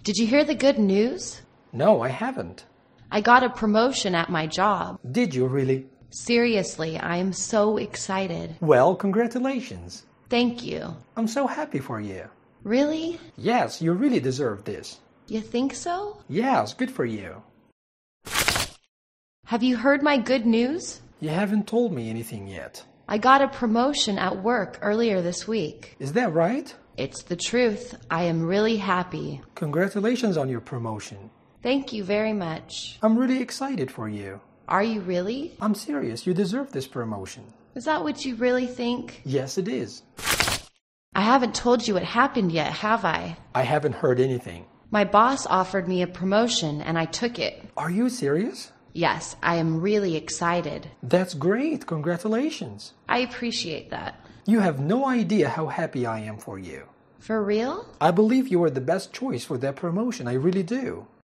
Did you hear the good news? No, I haven't. I got a promotion at my job. Did you really? Seriously, I am so excited. Well, congratulations. Thank you. I'm so happy for you. Really? Yes, you really deserve this. You think so? Yes, good for you. Have you heard my good news? You haven't told me anything yet. I got a promotion at work earlier this week. Is that right? It's the truth. I am really happy. Congratulations on your promotion. Thank you very much. I'm really excited for you. Are you really? I'm serious. You deserve this promotion. Is that what you really think? Yes, it is. I haven't told you what happened yet, have I? I haven't heard anything. My boss offered me a promotion and I took it. Are you serious? Yes, I am really excited. That's great. Congratulations. I appreciate that. You have no idea how happy I am for you. For real? I believe you are the best choice for that promotion. I really do.